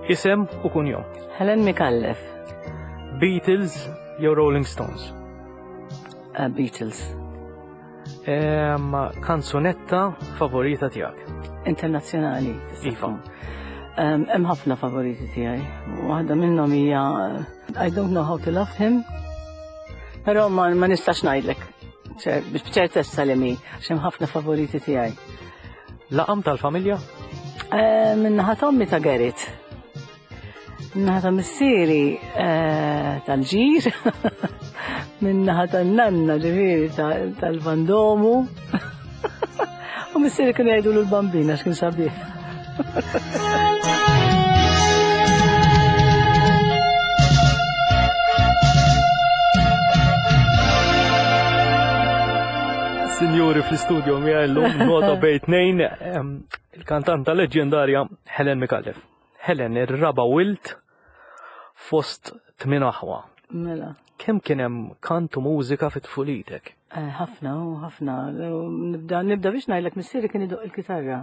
Isem u kunjom. Helen Mikallef. Beatles jew Rolling Stones. Beatles. Kanzunetta favorita tiegħek. Internazzjonali. Iva. Hemm ħafna favoriti tiegħi. Waħda minnhom hija I Don't Know How to Love Him. Però ma nistax ngħidlek. B'ċertezza li mi, x'hemm ħafna favoriti tiegħi. Laqam tal-familja? Minnaħa Tommi ta' Gerrit. Minnaħa ta' missieri tal-ġir. Minnaħa tan-nanna ġifieri tal-Vandomu. U missieri kienu jgħidulu l-bambina x'kien sabiħ. Sinjuri fl-istudio miegħi llum nota bejn tnejn il-kantanta leġendarja Helen Mikallef. Helen ir-raba' wilt fost 8 aħwa. Mela. Kemm kien hemm kant u mużika fit-tfulitek? Ħafna u ħafna. Nibda biex ngħidlek missieri kien idoq il-kitarra.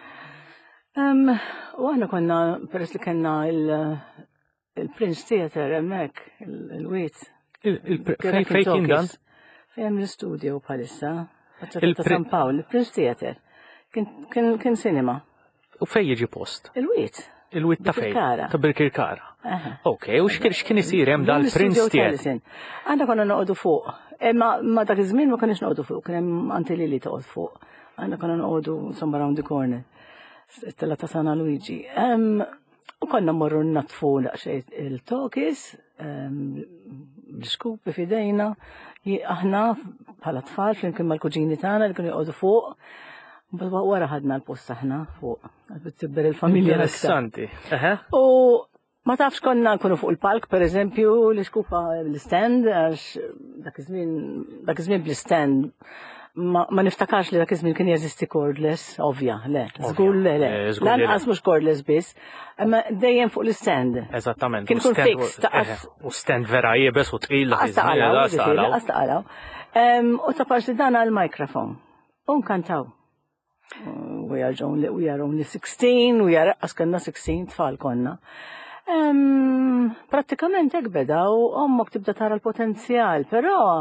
U aħna konna peress li kellna il-Prince Theatre hemmhekk, il-Wiet. Fejn kien dan? Fejn l-istudio bħalissa. Ta' San Pawl, il-Prince Theatre. Kien sinema. U fejn jiġi post? Il-Wiet. Il-Wiet ta' fejn? Ta' Birkirkara. Okej, u x'kien isir hemm dal-Prince Theatre? Aħna konna noqogħdu fuq. Ma dak iż-żmien ma kinniex noqogħdu fuq, kien hemm Antilili toqgħod fuq. Aħna konna noqogħdu somewhere around the corner. Stella ta' San Luigi. U konna morru natfu daqsxejn il-tokis, l-skupi fidejna, aħna bħala tfal flimkien mal-kuġini tagħna li kienu jqogħdu fuq. Wara ħadna l-post aħna fuq. Tibber il-familja. Interessanti. U ma tafx konna nkunu fuq il-palk, pereżempju, l-iskupa l-stand, għax dak iż-żmien bl-stand. Ma niftakarx li dak iż-żmien kien jeżisti cordless, ovvja, le. Żgur le. Lanqas mhux cordless biss, imma dejjem fuq l-stand. Eżattament. Kien ikun fix taqas. U stand vera jiebes u tqil dak iż-żmien. Laqas taqalaw. U ta' parsi dan għall-mikrofon. U nkantaw. We are only 16, we are kanna 16 tfal konna. Prattikament hekk beda u ommok tibda tara l-potenzjal, però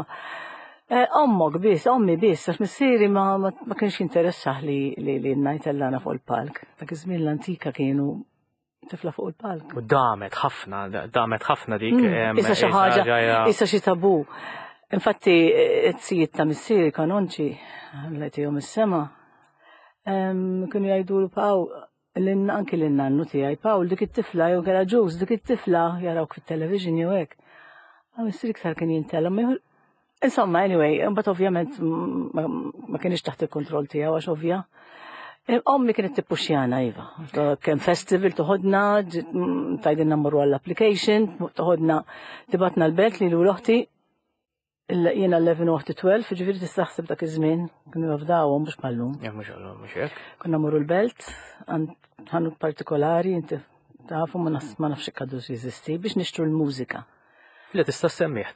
ommi biss, għax missieri ma kienx jinteressaħ li n-najtellana fuq il-palk. Dak iż-żmien l-antika kienu tifla fuq il-palk. U damet ħafna dik. Issa xi ħaġa, issa xi tabu. Infatti, t-sijiet ta' missieri kanonċi, għallajtihom is-sema, kienu jgħidulu Paw, anki l-nannu tiegħi, Pawl dik it-tifla jew kera ġuż, dik it-tifla jarawk fit-television jew hekk. Missieri iktar kien jintella. Insomma, anyway, but ovvjament ma kienx taħt il-kontroll tiegħu għax ovvja. Ommi kienet tippuxjana iva. Kien festival toħodna, tajdinna mmorru għall-application, toħodna tibatna l-belt li l-uħti, jiena 11 u 12, ġifieri tistaħseb dak iż-żmien, kienu jafdawhom mhux bħallum. Mhux hekk. Konna mmorru l-belt, ħanut partikolari, inti tafu ma nafx ikadu jeżisti biex nixtru l-mużika. Le tista' semmiħ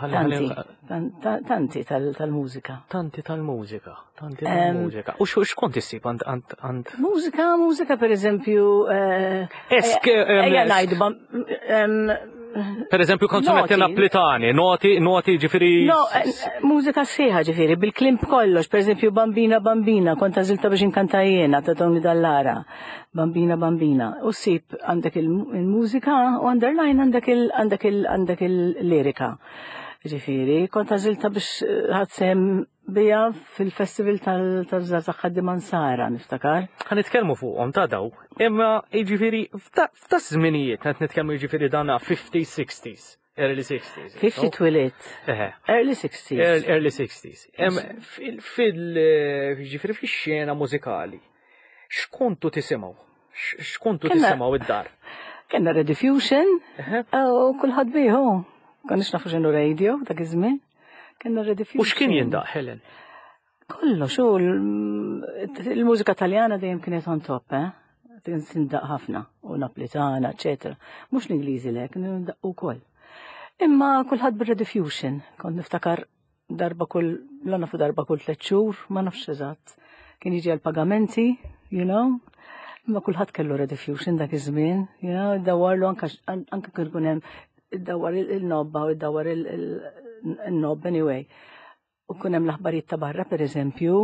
Tanti tal-mużika. Tanti tal-mużika. U x'kont issib għand Mużika pereżempju ejja ngħidu per eżempju kanzunetti napolitani, noti ġifieri. No, mużika sħiħa ġifieri bil-klimp kollox, pereżempju Bambina Bambina, kont għażilta biex inkanta jiena ta' Tony Dallara. Bambina Bambina. U ssib għandek il-mużika u underline għandek il-lirika. Ġifieri, kont għażilta biex ħadsem bija fil-festival tal-żgħażagħ ħaddiman Sara, niftakar. Ħanitkellmu fuqhom ta' daw. Imma jiġifieri f'ta' żminijiet qed nitkellmu jiġifieri dan 50s, 60s, early 60s. 50 twilit. Early 60s. Early 60s. Jiġifieri fix-xena mużikali. X'kontu tisimgħu? X'kontu tisimgħu id-dar? Kenna Rediffusion u kulħadd bieħu. Konniex nafu x'inhu radio dak iż-żmien. Kenna Rediffusion. U x'kien jindaq, Helen? Kollox, il-mużika Taljana dejjem kienet on top, tindaq ħafna, u Napolitana, eċetera. Mhux l-Ingliżi lek, nindaq ukoll. Imma kulħadd bir-Rediffusion, kont niftakar darba kull 3 xhur, ma nafx eżatt. Kien jiġi għall-pagamenti, you know. Imma kulħadd kellu rediffusion dak iż-żmien, dawwarlu anke kien ikun hemm iddawwar il-nobba u iddawwar il-nobb anyway. U kun hemm l-aħbarijiet ta' barra pereżempju,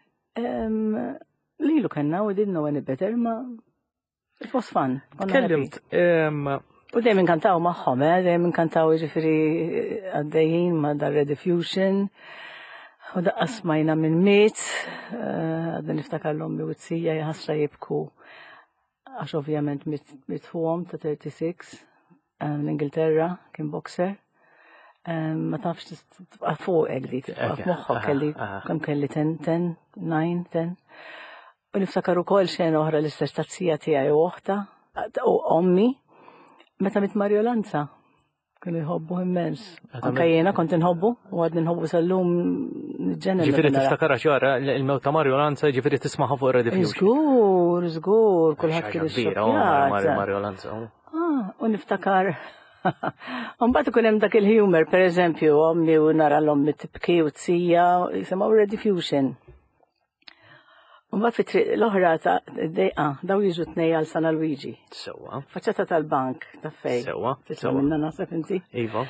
lilu kellna we didn't know any better, ma it was fun. Tkellimt. U dejjem inkantaw magħhom, dejjem inkantaw jiġifieri għaddejjin ma' dar rediffusion. U daqqa smajna minn miet, għadda niftakar l-ommi u t-sija jħasra jibku, għax ovvjament mitħuħom ta' 36, l-Ingilterra, kien boxer. Ma tafx tibqa fuq egli, tibqa f'moħħok kelli, kam kelli 10, 9, 10. U niftakar ukoll xejn oħra l-istess tazzija tiegħi u oħta, u ommi, meta mit-Marjolanza. Kienu jħobbu immens. Anka jiena kont nħobbu, u għad nħobbu sal-lum nġenna. Ġifieri tiftakara ċara il-mewt ta' Marjolanza, ġifieri tismaħa fuq rediffusion. Żgur, kulħadd kien ixxokjat. Marjolanza. U niftakar. Mbagħad ikun hemm dak il-humor, pereżempju, ommi u nara l-ommi tibki u tsija, jisimgħu rediffusion. Mbagħad fit-triq l-oħra ta' d-dejqa daw jiġu tnej għal San Luigi. Sewwa. Faċċata tal-bank ta' fej. Sewwa. Tisma' minna naħseb inti. Iva.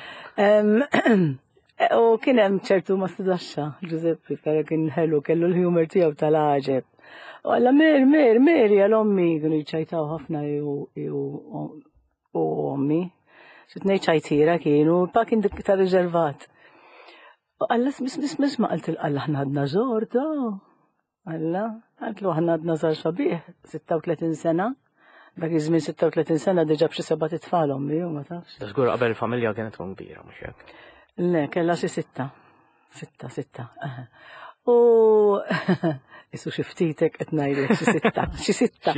U kien hemm ċertu ma studaxxa, Giuseppe, kien ħelu kellu l-humor tiegħu tal-għaġeb. U għalla mer għal-ommi kienu jċajtaw ħafna u ommi. Xitnej ċajtira kienu, pa kien dik ta' riservat. U għalla smis ma għalt il-għalla ħna għadna żorda. Għalla, għantlu ħna għadna żar xabieħ, 36 sena. Dak iż-żmien 36 sena diġà b'xi 7 tfal ommi, u ma tafx. Żgur qabel il-familja kienet tkun kbira mhux hekk. Le, kellha xi 6. 6. U isu xi ftitek qed ngħidlek xi 6.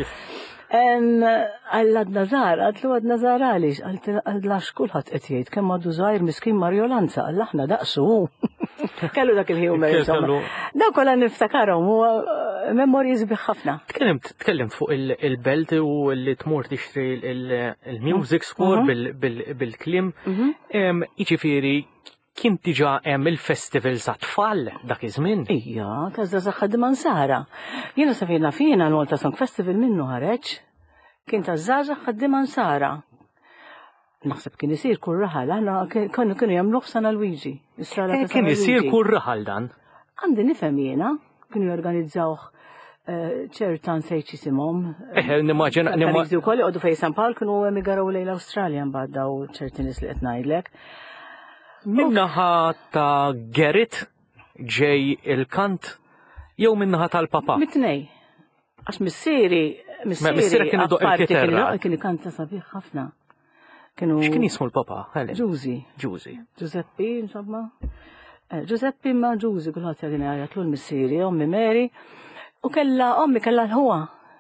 Għall Nazar, għadlu għad Nazar għalix, għadlax kulħadd qed jgħid kemm għadu żgħir miskin Marjolanza, għall aħna daqsu. Kellu dak il-humor insomma. Daw kollha niftakarhom u memorji sbieħ ħafna. Tkellimt fuq il-belt u li tmur tixtri il-music score bil-klim. Jiġifieri kien diġà hemm il-festival sa' tfal dak iż-żmien. Ija, ta' żgħażagħ ħaddiman Sara. Jiena safina fina l-Malta Song Festival minnu ħareġ. Kien ta' żgħażagħ ħaddiman Sara. Naħseb kien isir kull raħal, aħna kienu jagħmluh San Luigi. Kien isir kull raħal dan. Għandi nifhem jiena, kienu jorganizzawh ċertan sejt isimhom. Nimmaġina. Nimmaġina wkoll jqogħdu fejn San Pawl kienu emigraw lejn l-Awstralja mbagħad daw ċerti nies li qed ngħidlek. Minnaħa ta' Gerrit ġej il-kant jew minnaħa tal-papa? Mitnej. Għax missieri kienu doq il-kiterra. Kienu kanta sabiħ ħafna. X'kien jismu l-papa? Giusy. Giuseppe, insomma. Giuseppe ma Giusy, kulħadd jagħtina jagħtlu l-missieri, ommi Mary. U ommi kellha l-ħuwa.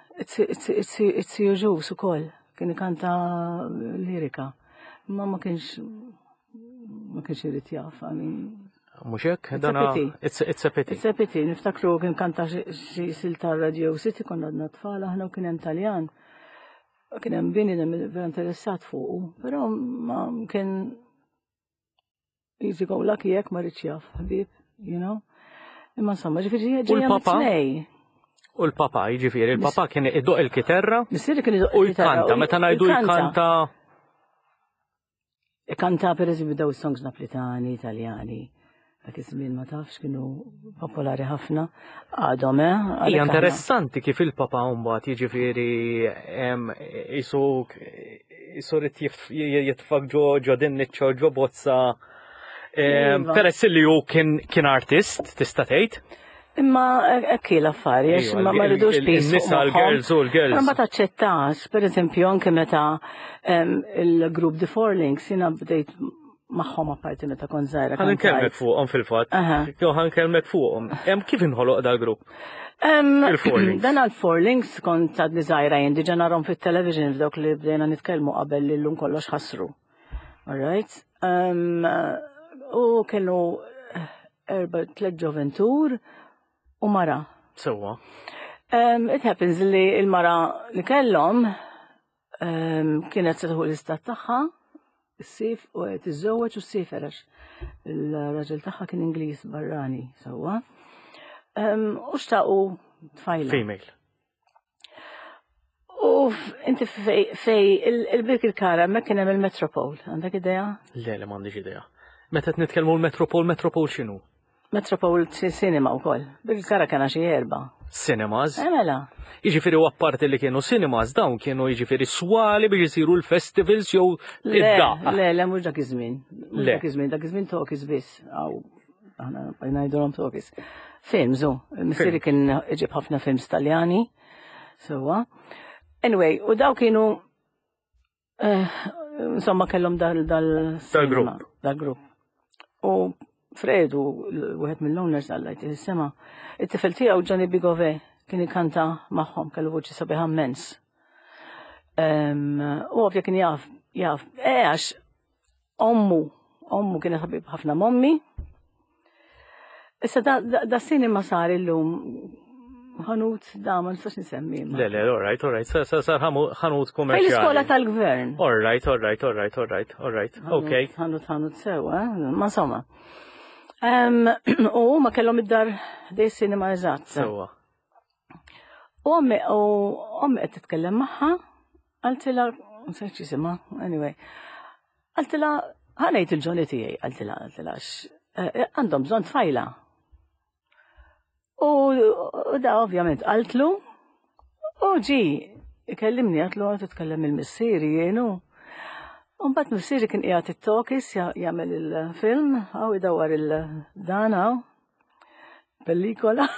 It's your Gius ukoll. Kien ikanta lirika. Ma kienx irid jaf, mhux hekk, dana it's a pity. It's a pity, niftakru kien kanta xi silta Radio City konna għadna tfal aħna u kien hemm Taljan. Kien hemm bini vera interessat fuqu, però ma kien easy go lucky jekk ma rridx jaf, ħbieb, you know. Imma insomma, ġifieri ġejja mitnej. U l-papa, jiġifieri, il-papa kien idoq il-kiterra. Missieri kien idoq il-kiterra. U jkanta, meta ngħidu jkanta. Kanta per eżempju daw is-songs Napolitani, Italjani. Dak iż-żmien ma tafx kienu popolari ħafna. Għadhom, Hija interessanti kif il-papa mbagħad jiġifieri isu rid jitfak ġo dinniċċa ġo bozza. Peress li hu kien artist, tista' tgħid. Imma ekki l-affarijiet, ma rridux biss. Nisa l-girls u l-girls. Ma taċċettax, per eżempju, anke meta il-grupp The Four Links jiena bdejt magħhom apparti meta kont żgħira. Ħan nkellmek fuqhom fil-fatt. Ħan nkellmek fuqhom. Kif inħoloq dal-grupp? Il-Four Links. Dan għal-Four Links kont għadni żgħira jien diġà narhom fit-television f'dawk li bdejna nitkellmu qabel li llum kollox ħassru. All right? U kellu 3 ġoventur u mara. Sewwa. It happens li il-mara li kellhom kienet se tieħu l-istat tagħha, is-sif u qed iżżewweġ u s-siferax. Il-raġel tagħha kien Ingliż barrani sewwa. U xtaqu tfajla. Female. U inti fej il-Birk il-Kara mek kien hemm il-Metropol, għandek idea? Le, m'għandix idea. Meta qed nitkellmu l-Metropol x'inhu? Metropol cinema wkoll. Birk il-Kara kien xi 4. Cinemas? Mela. Jiġifieri u apparti li kienu cinemas dawn kienu jiġifieri swali biex isiru l-festivals jew id-daqqa. Le, mhux dak iż-żmien. Dak iż-żmien tokis biss. Aħna ngħidulhom tokis. Films, missieri kien iġib ħafna films Taljani. Sewa. Anyway, u daw kienu insomma kellhom dal-grupp. U Fredu, wieħed mill-owners għallajt il-sema, it-tifel tiegħu Johnny Bigove kien ikanta magħhom kellu voċi sabiħa immens. U ovvja kien jaf, għax ommu kienet ħabib ħafna mommi. Issa da sinima sar illum ħanut ma nistax nisemmi. Le, all right, sar ħanut kommerċjali. L-iskola tal-gvern. All right, okay. Ħanut sewa, ma insomma. U ma kellhom id-dar dej sinima eżatt. Sewa. U ommi qed titkellem magħha, għaltila, nsejt jisimha, anyway. Għaltila, ħanejt il-ġoni tiegħi, għaltila għandhom bżonn tfajla. U da ovvjament għaltlu, u ġi, ikellimni għatlu għat titkellem il-missieri jienu. Unbat missieri kien qiegħed it-tokis jagħmel il-film, għaw idawar il-dana, pellikola.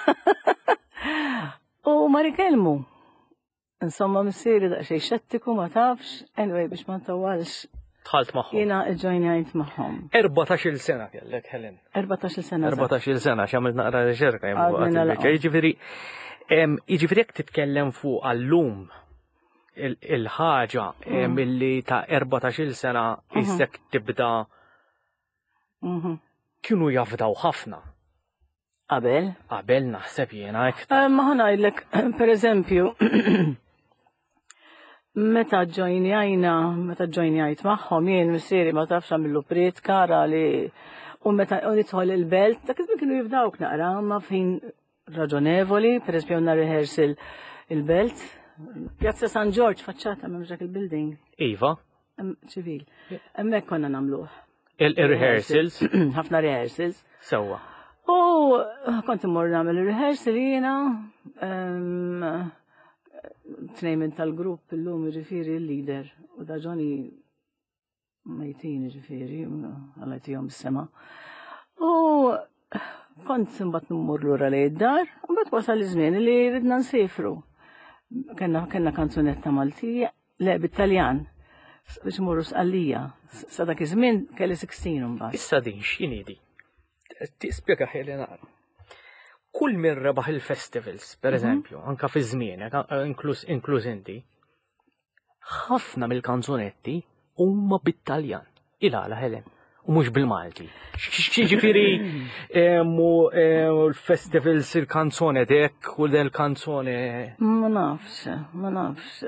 U ma rikellmu. Insomma missieri daqsxejn xettiku ma tafx, anyway biex ma ntawwalx. Tħalt magħhom. Jiena ġojnajt magħhom. 14-il sena kellek, Helen. 14-il sena. 14-il sena x'għamilt naqra riċerka jiġifieri jekk titkellem fuq għallum il-ħaġa milli ta' 14-il sena issek tibda kienu jafdaw ħafna. Qabel? Qabel naħseb jiena iktar. Ma ħanajdlek, pereżempju, meta ġojnjajt magħhom jien missieri ma tafx għamillu priet kara li u meta nidħol il-belt, dak iż kienu jifdawk naqra ma fin raġonevoli, pereżempju għandna rehearsal il-belt. Pjazza San George faċċata m'hemmx dak il-building. Iva. Ċivil. Hemmhekk konna nagħmluh. Il-rehearsals? Ħafna rehearsals. Sewwa. U kont immur nagħmel ir-rehearsal jiena tnejn tal-grupp illum jiġifieri l-leader u da Johnny mejtin jiġifieri għalajtihom is-sema. U kont imbagħad mmur lura lejn id-dar u mbagħad wasal iż-żmien li ridna nsifru. Kenna kanzunetta Maltija, le bit-Taljan, biex morru sqallija. Sa dak iż-żmien kelli 16 imbagħad. Issa din x'inhi di? Tispjega ħelena. Kull min rebaħ il-festivals, pereżempju, anka fi żmien, inkluż inti, ħafna mill-kanzunetti huma bit-Taljan. Il-għala Helen. U mhux bil-Malti. Ġifieri l-festivals il-kanzone dek u del-kanzone. Ma nafx.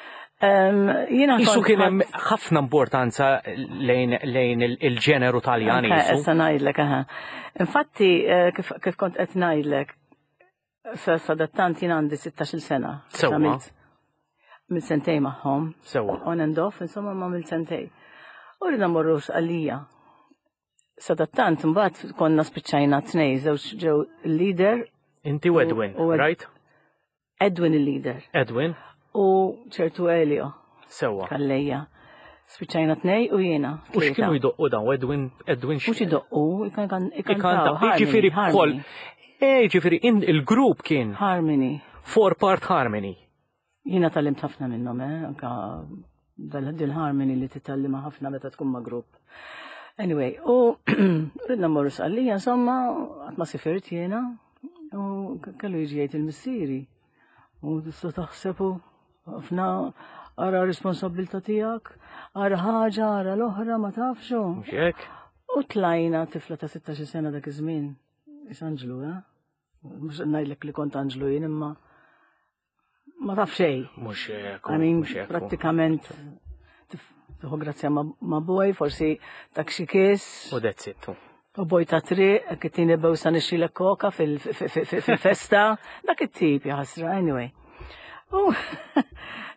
Isu kien hemm ħafna importanza lejn il-ġeneru Taljan. Issa ngħidlek Infatti kif kont qed ngħidlek sa dattant jien għandi 16-il sena. Sewwa. Mill-sentej magħhom. Sewwa. On and off, insomma ma mill-sentej. U rridna morru sqallija. Sa dattant mbagħad konna spiċċajna tnej żewġ ġew il-leader. Inti u Edwin, right? Edwin il-leader. Edwin. U ċertu Elio. Sewwa. Kallejja. Spiċċajna tnej u jiena. U x'kienu jdoqqu dawn Edwin Mhux idoqqu, ikantaw. Ġifieri bkoll. Ġifieri il-grupp kien. Harmony. 4-part harmony. Jiena tallimt ħafna minnhom, anka dil-harmony li titallima ħafna meta tkun ma' grupp. Anyway, u ridna morru sqallija, insomma, għatma sifirt jiena, u kellu jiġi jgħid il-missieri. U tista' taħsebu ħafna ara responsabilta tiegħek, ara ħaġa, ara l-oħra ma tafxu. Mhux hekk. U tlajna tifla ta' 16 sena dak iż-żmien. Is Anġlu, Mhux ngħidlek li kont Anġlu jien imma ma taf xejn. Mhux hekk. Mhux hekk. Prattikament tuħu grazzja ma' boj, forsi dak xi kies. U that's it. U boj ta' triq, kittini bewsa nixxilek koka fil-festa, dak it-tip jaħasra, anyway.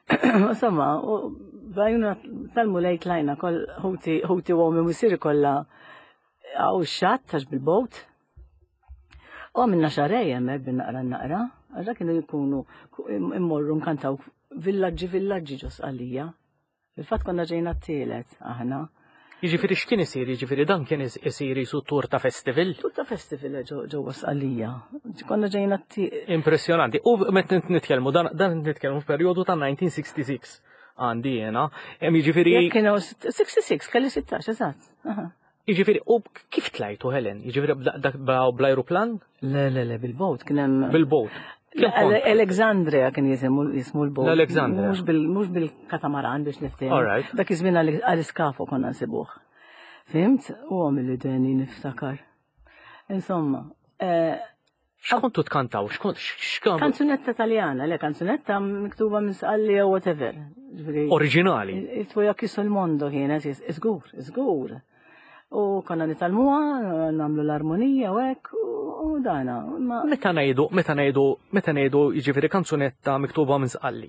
Insomma, bajuna tal-mulejt lajna kol ħuti għomi musiri kolla għaw xat tax bil-bot. U minna xarej jemmek bil-naqra, għarra kienu jikunu immorru nkantaw villaġġi ġos għalija. Fil-fat konna ġejna t-tielet aħna. Jiġifieri x'kien isir, jiġifieri dan kien isir jisu tur ta' festival? Tur ta' festival ġewwa Sqallija. Konna ġejna Impressjonanti. U meta nitkellmu dan nitkellmu f'perjodu ta' 1966 għandi jiena. Jiġifieri. Kienu 66, kelli 16, eżatt. Jiġifieri u kif tlajtu Helen? Jiġifieri bl-ajruplan? Le, bil-bot kien hemm. Bil-bot. Alexandria kien jismu l-bot. Alexandria. Mux bil-katamaran biex niftem. Alright. Dak iż-żmien għal-iskafu konna nsibuh. Fimt? U għam il-deni niftakar. Insomma. X'kontu tkantaw? Kanzunetta taljana, kanzunetta miktuba minn Sqallija u whatever. Oriġinali. It-twoja kisu l-mondo kienet, izgur. U konna nitalmuha, namlu l-armonija u hekk u dana. Meta ngħidu jiġifieri kanzunetta miktuba minn Sqalli.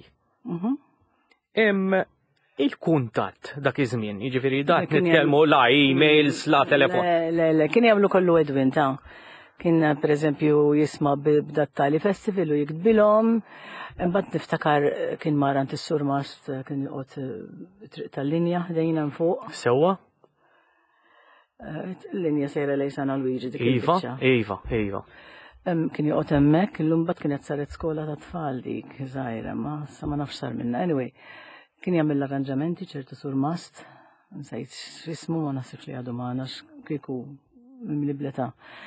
Il-kuntatt dak iż-żmien, jiġifieri dak nitkellmu la emails, la telefon. Le, kien jagħmlu kollu Edwin ta' kien pereżempju jisma' b'dattali festival u jiktbilhom. Imbagħad niftakar kien marant is-sur Mast kien joqgħod triq tal-linja ħdejna fuq. Sewwa? L-linja sejra lejn San Luigi dik Iva. Kien joqgħod hemmhekk, illum mbagħad kienet saret skola ta' tfal dik żgħira, ma nafx sar minnha. Anyway, kien jagħmel l-arranġamenti ċertu sur Mast, nsejt x'ismu ma naħsibx li għadu magħna kieku mlibleta.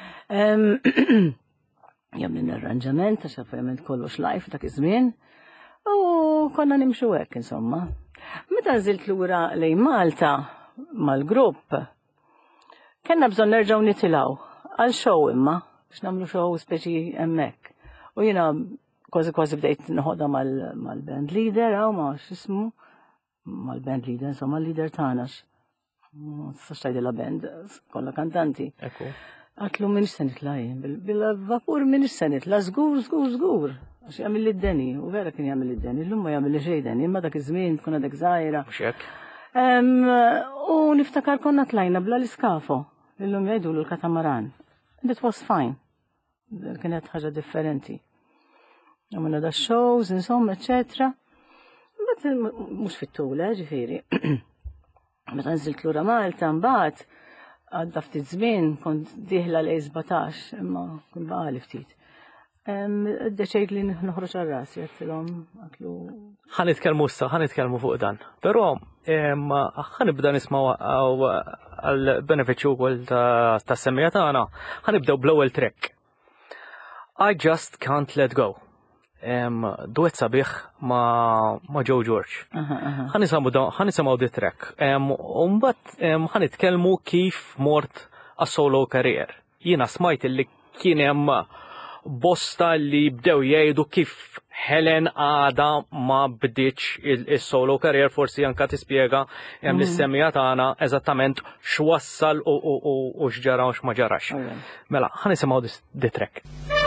Jagħmel l-arranġament għax ovvjament kollox live dak iż-żmien u konna nimxu hekk insomma. Meta nżilt lura lejn Malta mal-grupp, kenna bżonn nerġgħu nitilgħu għal show imma biex nagħmlu show speċi hemmhekk. U jiena kważi bdejt noħodha mal-band leader hawn ma x'ismu mal-band leader insomma l-leader tagħna. Sax tgħidilha band kollha kantanti. Ekku. Għatlu min se nitla' bil-vapur min se nitla' żgur. Għax jagħmel id-deni u vera kien jagħmel id-deni. Illum ma jagħmel xejn deni, imma dak iż-żmien tkun għadek żgħira. Mhux hekk. U niftakar konna tlajna bla l-iskafo. Illum jgħidulu l-katamaran. And it was fine. Kienet ħaġa differenti. Għamilna da shows, insomma, eccetera. Mux fit-tula, ġifieri. Meta nżilt lura Malta, mbagħad għadda ftit żmien kont dieħla l-17, imma kun baqali ftit. Deċejt li noħroġ għar-rasi, għattilhom għatlu. ħanitkellmu fuq dan. Però ħanibda nismaw għal-benefiċċju wkoll tas-semmija tagħna. Ħanibdew bl-ewwel track. I Just Can't Let Go. Duett sabiħ ma' Joe George. ħanisimgħu di track. Mbagħad ħanitkellmu kif mort għas-solo career. Jiena smajt li kien hemm bosta li bdew jgħidu kif Helen għada ma bdiċ il-solo career, forsi anka tispjega hemm l-semmija tagħna eżattament x'wassal u x'ġara u x'ma ġarax. Mela, ħanisimgħu di track.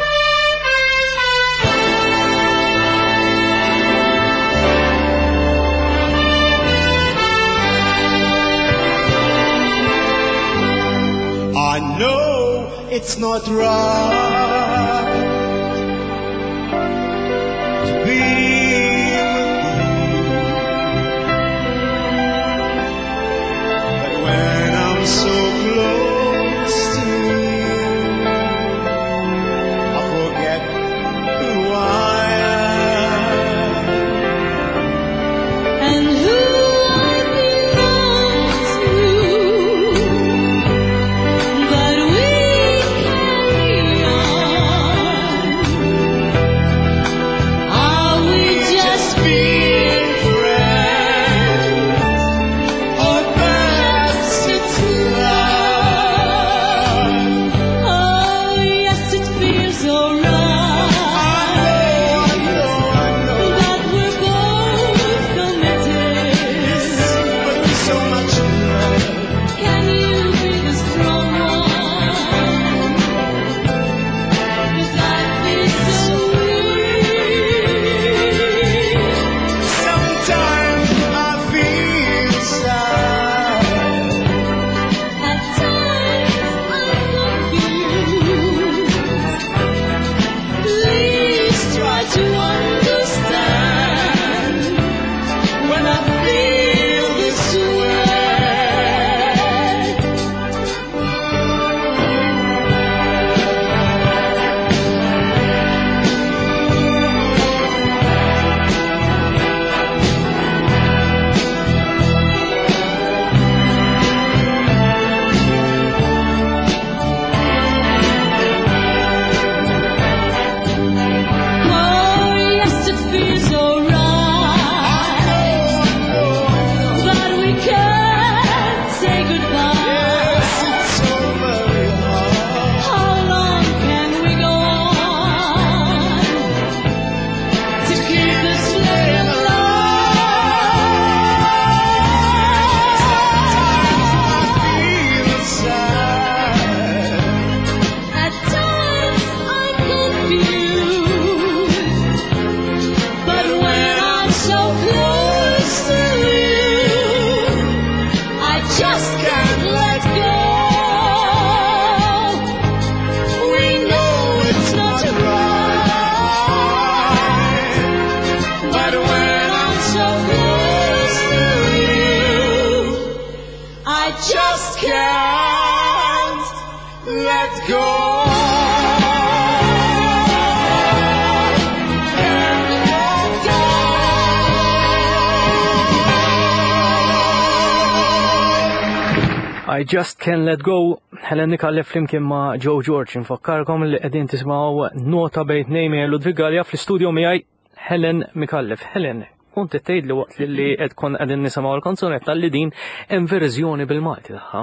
I know it's not right to be with you, but when I'm so close to you, I forget who I am and who I belong to. But we carry on. I Just Can't Let Go, Helen Mikallef flimkien ma' Joe George, nfakkarkom li qegħdin tismgħu nota bejn nejmi Ludwig Galja fl-istudio miegħi Helen Mikallef. Helen, kont tgħidli waqt li qed kon qegħdin nisimgħu l-kanzunetta li din hemm verżjoni bil-Malti tagħha.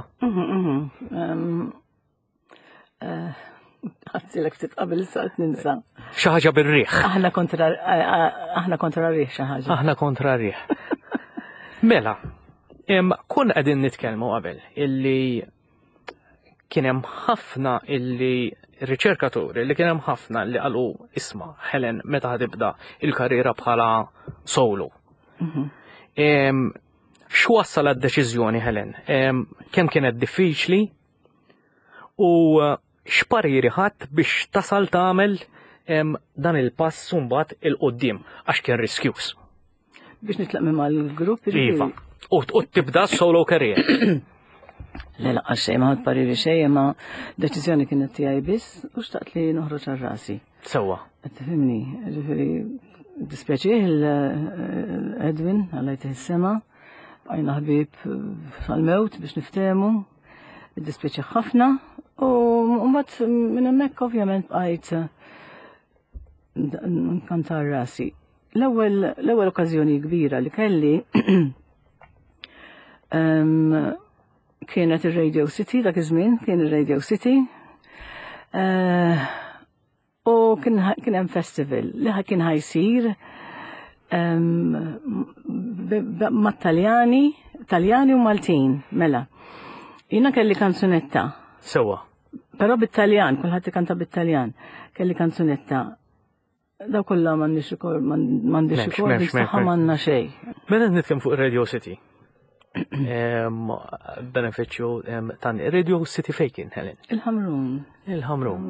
Ħaddilek titqabel issa qed ninsa. Xi ħaġa bir-riħ. Aħna kontra riħ xi ħaġa. Aħna kontra riħ. Mela, kun qegħdin nitkellmu qabel illi kien hemm ħafna illi riċerkaturi li kien hemm ħafna li qalu isma' Helen meta ħadibda il-karriera bħala solo. X'wassal għad-deċiżjoni Helen? Kemm kienet diffiċli u x'pariri ħadd biex tasal tagħmel dan il-pass mbagħad il-qudiem għax kien riskjus. Biex nitlaq minn mal-grupp iva. U tibda solo career. Le laqqas xejn ma ħadd pariri xejn ma deċiżjoni kienet tiegħi biss u xtaqt li noħroġ għal rasi. Sewwa. Qed tifhimni, ġifieri dispjaċih Edwin għalajt is-sema bqajna ħbieb għall-mewt biex niftehmu, iddispjaċih ħafna u mbagħad minn hemmhekk ovvjament bqajt nkantar rasi. L-ewwel okkażjoni kbira li kelli kienet ir-Radio City dak iż-żmien, kien ir-Radio City. U kien hemm festival li kien ħajsir mat-Taljani u Maltin, mela. Jiena kelli kanzunetta. Sewwa. Però bit-Taljan, kulħadd ikanta bit-Taljan. Kelli kanzunetta. Daw kollha m'għandix recordings tagħha m'għandna xejn. Mela nitkellem fuq Radio City. Benefiċċju tan Radio City fejn kien Helen? Il-Ħamrun.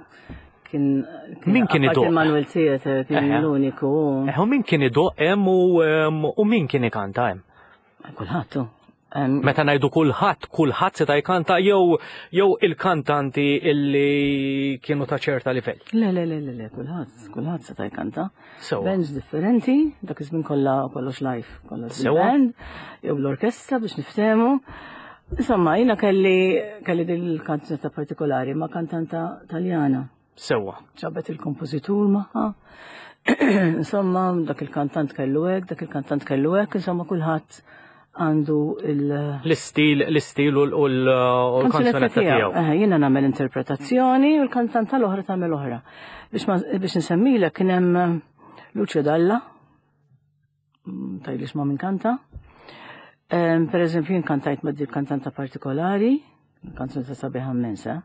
Min kien idoq? Il-Manuel Theatre kien l-uniku. U min kien idoq hemm u min kien ikanta hemm? Kulħadd. Meta ngħidu kulħadd seta' jkanta jew il-kantanti illi kienu ta' ċerta livell. Le, kulħadd seta' jkanta. Bands differenti, dak iż-żmien kollox live, kollox band, jew l-orkestra biex niftehmu. Insomma, jiena kelli din il-kanzunetta partikolari ma' kantanta Taljana. Sewwa. ċabet il-kompożitur magħha. Insomma, dak il-kantant kellu hekk, dak il-kantant kellu hekk, insomma kulħadd għandu l-istil u l-kanzunetta tiegħu. Jiena nagħmel interpretazzjoni u l-kantanta l-oħra tagħmel oħra. Biex nsemmilek kien hemm Lucio Dalla, tajlix ma' min kanta. Pereżempju jien kantajt ma' dik kantanta partikolari, kanzunetta sabiħa immensa.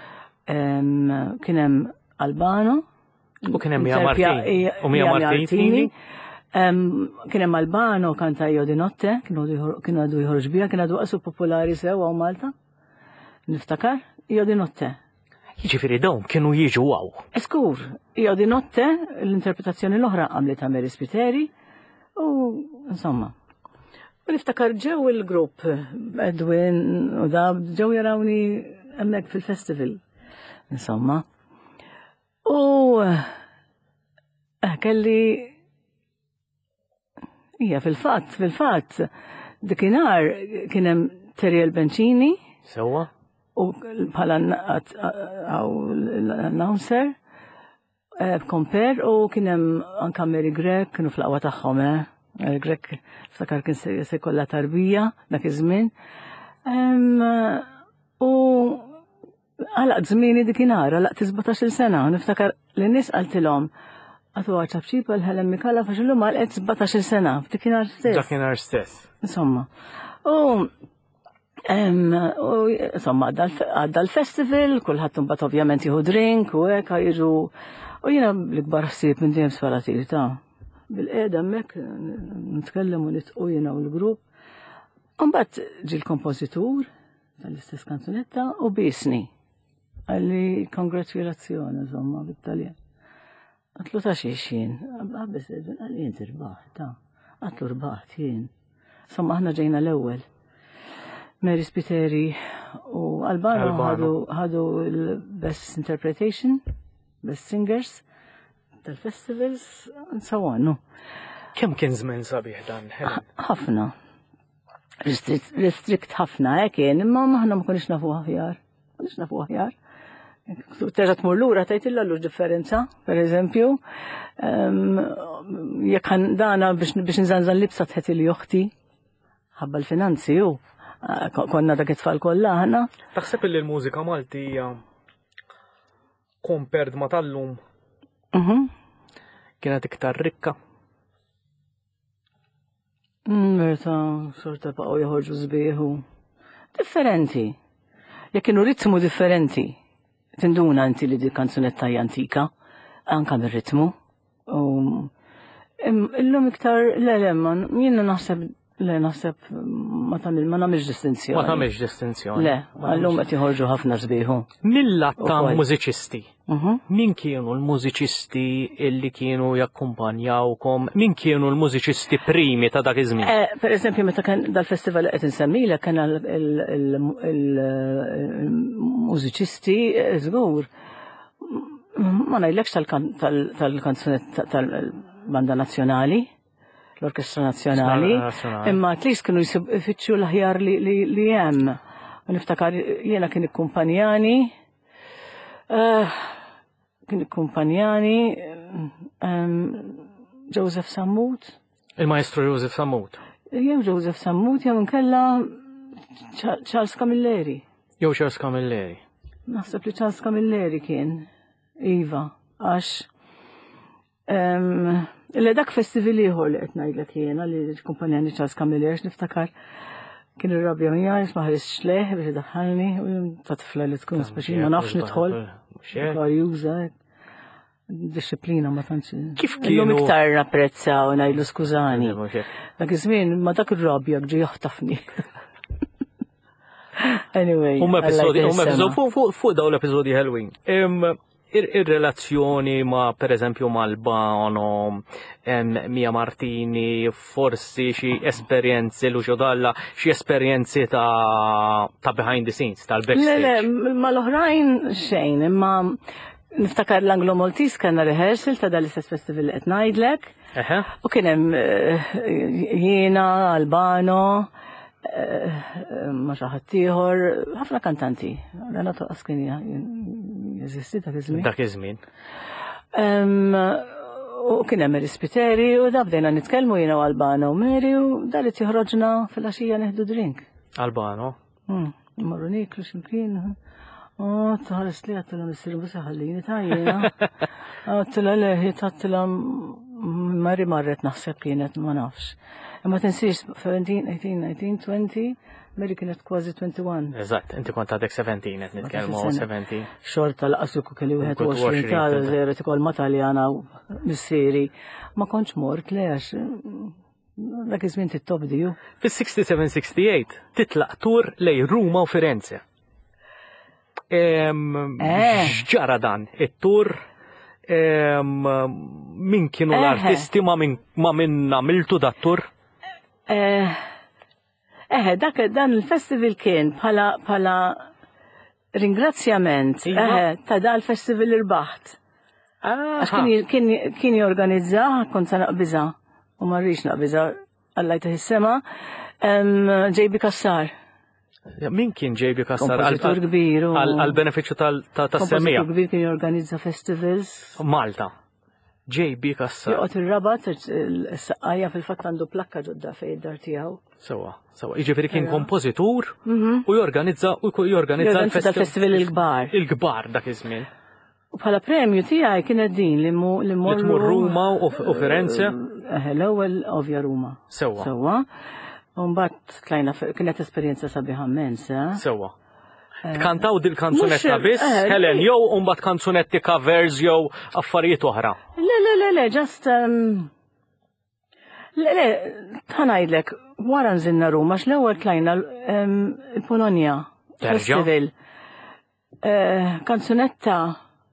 Kien hemm Albano. U kien hemm Mia Martini. Kien hemm Albano kanta Io di Notte, kienu għadu jħorġ bija, kien għadu qassu popolari sew għaw Malta. Niftakar, Io di Notte. Jiġifieri dawn kienu jiġu għaw. Eskur, Io di Notte, l-interpretazzjoni l-oħra għamlet Mary Spiteri u insomma. U niftakar ġew il-grupp Edwin u da ġew jarawni hemmhekk fil-festival. Insomma. U kelli fil-fatt, dikinhar kien hemm Terriel Bencini. Sewwa. U bħala announcer, komper, u kien hemm anke Mary Grek, kienu fl-qwa tagħhom, Mary Grek ftakar kien se jkollha tarbija dak iż-żmien. U għalaq żmieni dikinhar, għalaq 17-il sena, niftakar li nies qaltilhom għatu għarċab ċipa l-Helen Mikallef għax l-lum għal-għed 17 sena, f'dikinar stess. Dakinar stess. Insomma. Insomma, għadda l-festival, kullħat mbagħad ovvjament jieħu drink u hekk jiġu. U jiena l-ikbar ħsieb minn dejjem spalatir ta' bil-qiegħda hemmhekk nitkellem u nitqu jiena u l-grupp. Mbagħad ġie l-kompożitur tal-istess kanzunetta u bisni. Għalli kongratulazzjoni insomma bit-Taljan. Għatlu ta' xiexin, għabbis għalli jinti rbaħt, għatlu rbaħt jien. Somma ħna ġejna l-ewel. Mary Spiteri u Albano ħadu l-Best Interpretation, Best Singers tal-festivals, and so on. Kemm kien żmien sabiħ dan? Ħafna. Restrict ħafna kien, imma aħna ma konniex nafu aħjar. Terġa' tmur lura tgħidilha l differenza, pereżempju. Jekk dana biex nżanżan libsa tħet il-joħti ħabba l-finanzi hu. Konna dak it-tfal kollha aħna. Taħseb li l-mużika Malti hija komperd ma tal-lum kienet iktar rikka? Merta, sorta baqgħu joħorġu żbieħu. Differenti. Jekk kienu ritmu differenti. Tinduna inti li di kanzunetta hija antika, anka mir-ritmu. Illum iktar jiena naħseb ma nagħmilx distinzjoni. Ma tagħmilx distinzjoni. Le, allum qed joħorġu ħafna żbieħu. Mill-lat ta' mużiċisti. Min kienu l-mużiċisti illi kienu jakkumpanjawkom? Min kienu l-mużiċisti primi ta' dak iż-żmien? Pereżempju meta kien dal-festival qed insemmilek kien il-mużiċisti żgur. Ma ngħidlekx tal-kanzunett tal-Banda Nazzjonali, l-Orkestra Nazzjonali, imma at-least kienu jfittxu l-aħjar li hemm. Niftakar jiena kien ikkumpanjani Joseph Sammut. Il-Maestro Joseph Sammut. Jew Joseph Sammut jew inkella Charles Camilleri. Jew Charles Camilleri. Naħseb li Charles Camilleri kien iva għax li dak festival ieħor li qed ngħidlek jiena li kumpanjani Charles Camilleri niftakar kien ir-rabja miegħi isma' Xleħ biex idaħħalni ta' tifla li tkun speċi ma nafx nidħol. Varjuża disciplina ma tantx. Kif kienu iktar napprezzaw ngħidlu skużani. Dak iż-żmien ma dak ir-rabja ġie jaħtafni. Anyway. Fuq dawn l-episodji Halloween. Ir-relazzjoni ma pereżempju mal-Bano, Mia Martini, forsi xi esperjenzi Luċodalla, xi esperjenzi ta' behind the scenes, tal-backstage. Le, mal-oħrajn xejn, imma niftakar l-Anglo Maltese kellna rehearsal ta' dal-istess festival li qed ngħidlek. U kien hemm jiena, Albano, ma xaħat ieħor, ħafna kantanti. Għana toqqas kien jeżisti dak iż-żmien. Dak iż-żmien. U kien hemm Spiteri u da bdejna nitkellmu jiena u Albano u Mary u daret joħroġna fil-għaxija neħdu drink. Albano? Marru niklu x'imkien. Tħares li għattila missiru bisa ħallini ta' jiena. Għattila leħi għattila Mary marret naħseb kienet ma nafx. Ma tinsiex 17, 18, 19, 20, Mary kienet kważi 21. Eżatt, inti kont għadek 17 qed nitkellmu 17. Xorta laqasuk kelli 21 ta' tikol ma Taljana u missieri. Ma kontx mort le għax dak iż-żmien tittobdi ju. Fis-67-68 titlaq tur lej Ruma u Firenze. X'ġara dan? It-tur min kienu l-artisti ma min għamiltu dat-tur? Dan il-festival kien bħala ringrazzjament ta' da' l-festival irbaħt. Għax kien jorganizza, kont sa' naqbiza, u marriċ naqbiza, Alla jtaħissema, JB Kassar. Min kien JB Kassar? Kompozitur kbir. Għal-beneficju tas-semmija. Kompozitur kbir kien jorganizza festivals. Malta. JB Kassar. Joqgħod ir-rabat is-saqqajja fil-fatt għandu plakka ġodda fejn id-dar tiegħu. Sewa. Jiġifieri kien kompożitur u jorganizza l-festival il-kbar. Il-kbar dak iż-żmien. U bħala premju tiegħi kienet din li mmorru Ruma u Firenze. L-ewwel ovvja Ruma. Sewwa. U mbagħad tlajna kienet esperjenza sabiħa immensa. Sewwa. Tkantaw dil-kanzunetta biss, Helen, jew mbagħad kanzunetti covers jew affarijiet oħra. Le, just le, ħanajdlek, wara nżilna Ruma, l-ewwel tlajna il-Polonja Festival. Kanzunetta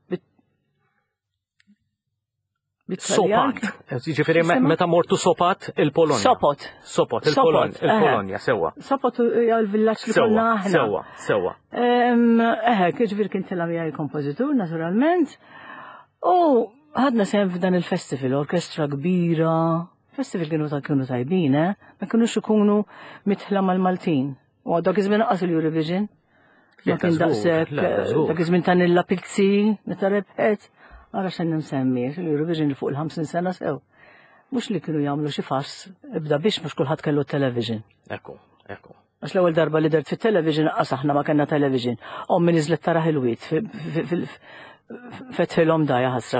Sopat. Ġifieri meta mortu Sopat il-Polonja. Sopot il-Polonja, sewwa. Sopot hija l-villaġġ li konna aħna. Sewwa. Ġifieri kien tilha miegħi kompożitur naturalment. U ħadna sehem f'dan il-festival, orkestra kbira, Festival kienu tajbin, ma kienux ikunu mitħla mal-Maltin. U dak iż-żmien qas il-Eurovision. Ma kien daqshekk dak iż-żmien ta' Nilla Pizzi, meta rebħet. Ara x'għandna nsemmi, il-Eurovision fuq il-50 sena sew. Mhux li kienu jagħmlu xi fass, ibda biex mhux kulħadd kellu television. Ekku. Għax l-ewwel darba li dert fit-television qas aħna ma kellna television. Ommi niżlet tara ħilwiet fetħilhom dajja ħasra.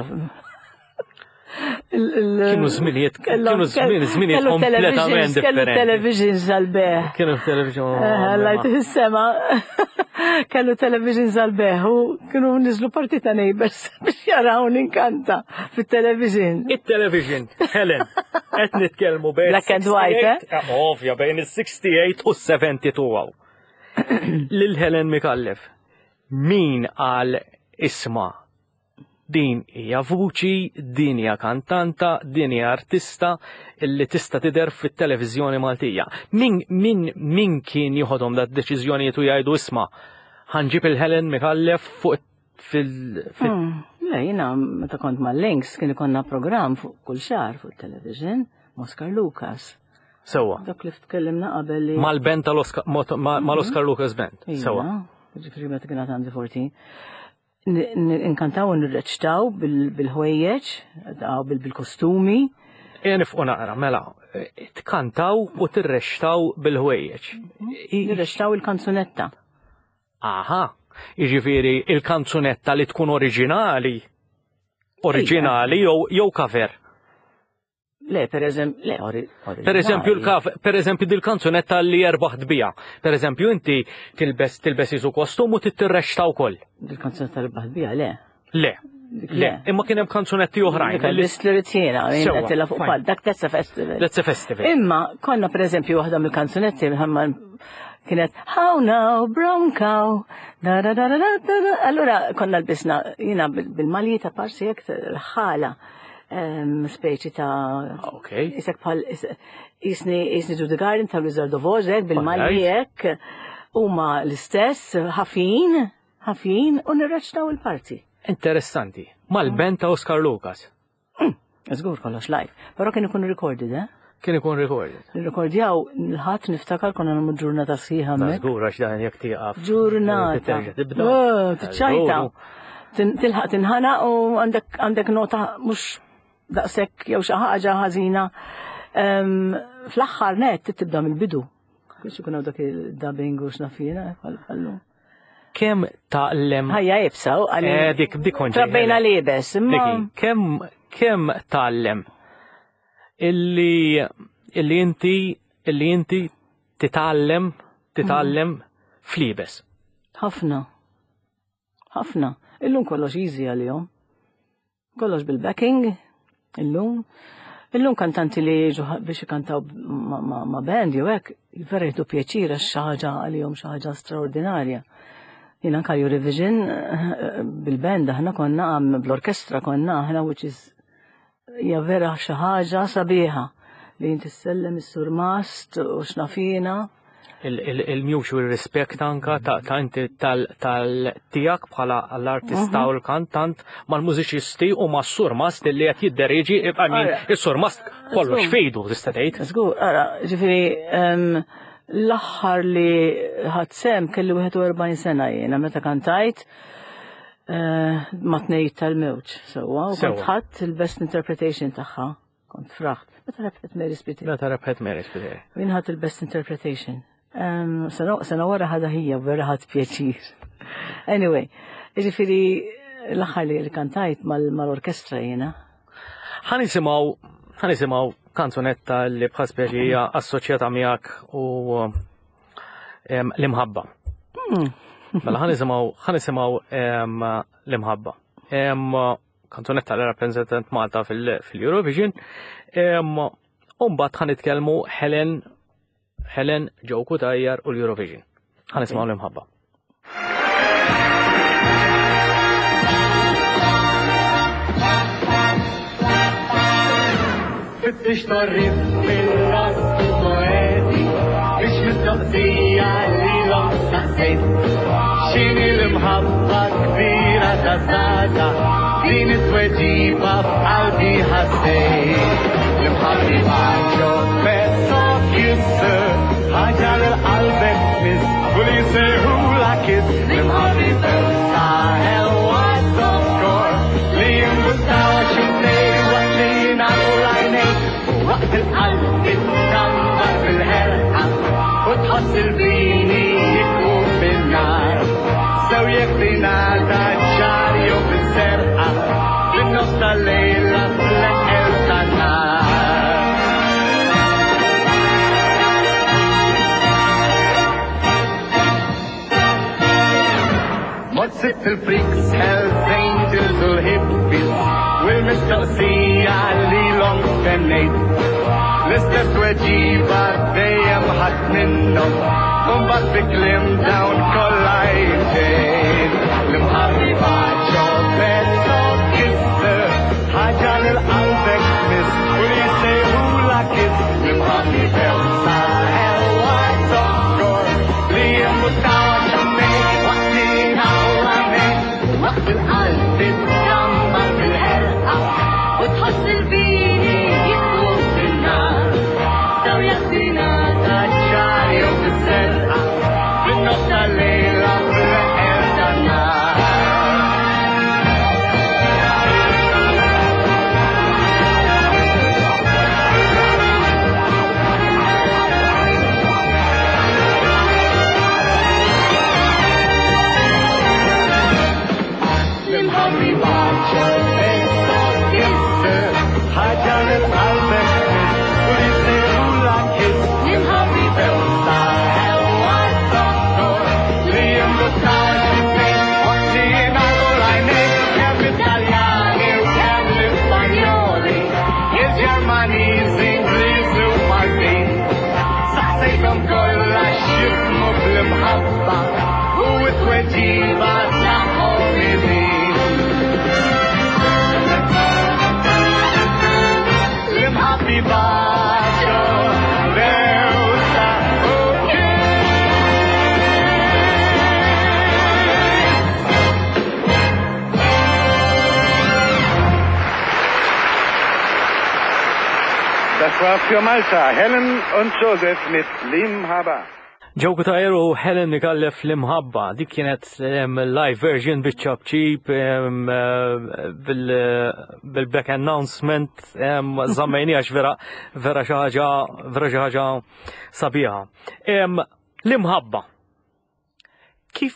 Kienu żminijiet kompletament differenti. Kellu television żalbeħ. Kienu television. Alla jtissema. Kellu television żalbeħ u kienu niżlu partita neighbors biex jaraw ninkanta fit-television. Il-television, Helen, qed nitkellmu bejn. Black and white, Ovvja, bejn il-68 u s-72 għaw. Lil Helen Mikallef, min għal isma' din hija vuċi, din hija kantanta, din hija artista illi tista' tidher fit-televiżjoni Maltija. Min kien jieħodhom dat deċiżjonijiet u jgħidu isma' ħanġib il-Helen Mikallef fuq Le, jiena meta kont mal-Links kien ikonna programm fuq kull xahar fuq television Oscar Lucas. Sewwa. Dak li tkellimna qabel li mal-band mal-Oscar Lucas Band. Sewwa. Ġifieri meta kien għandi 14. Nkantaw nirreċtaw bil-ħwejjeġ, bil-kostumi. Nifqu naqra, mela, tkantaw u tirreċtaw bil-ħwejjeġ. Nirreċtaw il-kanzunetta. Aha, jiġifieri il-kanzunetta li tkun oriġinali jew cover. Le, per eżempju dil-kanzunetta li jerbaħ dbija. Per eżempju, inti tilbes iżu kostum u titirreċtaw wkoll. Dil-kanzunetta li jerbaħ dbija, le? Le, imma kien hemm kanzunetti oħrajn. L-Istleritiena, dak that's a festival. That's a festival. Imma konna per eżempju waħda mill-kanzunetti kienet How now, brown cow. Allura konna l-bisna jina bil-maljieta parsi jek l-ħala. Speċi ta' isek bħal isni Judy Garden ta' Wizard of Oz bil-maljek u ma l-istess ħafin u nirreċtaw il-parti. Interessanti. Mal-band ta' Oscar Lucas. Żgur kollox live. Però kien ikun recorded, Kien ikun recorded. Nirrekordjaw l-ħadd niftakar konna nagħmlu ġurnata sħiħa hemmhekk. Żgur għax dan jekk tieqaf. Ġurnata. Tiċċajta. Tilħaq tinħana u għandek nota mhux daqshekk jew xi ħaġa ħażina. Fl-aħħar net tibda mill-bidu. Biex ikun dak il-dubbing u x'nafina bħallu. Kemm taqlem ħajja jibsaw dik trabbejna liebes imma kemm taqlem illi inti titgħallem fliebes. Ħafna. Illum kollox easy għalihom. Kollox bil-backing. Illum kantanti li biex ikantaw ma' band jew hekk vera jieħdu pjaċir għax xi ħaġa għalihom xi ħaġa straordinarja. Jiena anke Eurovision bil-band aħna konna bl-orkestra konna aħna which is hija vera xi ħaġa sabiħa li inti issellem is-surmast u x'nafina. Il-mutual respect anka ta' inti tal-tijak bħala l-artista u l-kantant mal-mużiċisti u mas-surmast li qed jiddereġi is-surmast kollox fejdu tista' tgħid. Żgur, ara, ġifieri l-aħħar li ħadd sem kelli 41 sena jiena meta kantajt ma' tnejn tal-mewġ sewwa u kont ħadd il-best interpretation tagħha. Kont fraħt. Meta rebħet Mary Spiteri. Min ħadd il-best interpretation. Sena wara ħada hija vera ħadd pjaċir. Anyway, ġifieri l-aħħar li kantajt mal-orkestra jiena. Ħanisimgħu kanzunetta li bħasbeġi hija assoċjata miegħek u l-imħabba. Mela ħanisimgħu l-imħabba. Kanzunetta li rappreżentant Malta fil-Eurovision. U mbagħad ħanitkellmu Helen Joe Kutajjar u l-Eurovision. Ħanismgħu l-imħabba. Fittix torrif bil-ras poeti biex mistoqsija li l-oqsaqsejt xini l-imħabba kbira ta' zata din it-tweġiba f'qalbi ħassejt L-imħabba ġobbesso kisse ħaġa l-qalbek mis Kulli seħula kiss L-imħabba saħel wazzokor Li jimbustaw xintej waqt li jinalu lajnej Waqt il-qalb it-tambar bil-ħerqa U tħoss il-bini jikun bil-nar Sew jek dinata ġari u bil-serqa Bin-nofs tal-lejla fl-eqel tan-nar Sitt il-freaks, Hells Angels u l-hippies Wil-mistoqsija li long stennejt L-istess weġiba dejjem ħadd minnhom Mbagħad fi kliem dawn kollha jġejn L-imħabba ġobbesso kisse ħaġa lil-qalbek miss u li jsejħula kiss L-imħabba saħel wazzokor li jimbuttaw وقت القلب الجنبة في الحرقة وتحس البيني يكون في النار سو يأتينا تجار يوم السرقة بالنص الليلة في الحرقة النار Das war für Malta Helen und Joseph mit L-imħabba. Joe Kutajer u Helen Nikallef L-imħabba, dik kienet live version bit-Chop Cheap bil-back announcement zammejni għax vera xaħġa sabiħa. L-imħabba, kif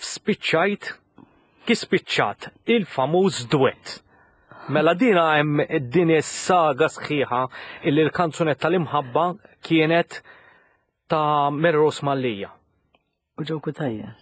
spiċċat il-famuż duett? Mela dina hemm din is-saga sħiħa illi l-kanzunetta l-imħabba kienet ta' Mary Rose Mallija. U Joe Kutajer.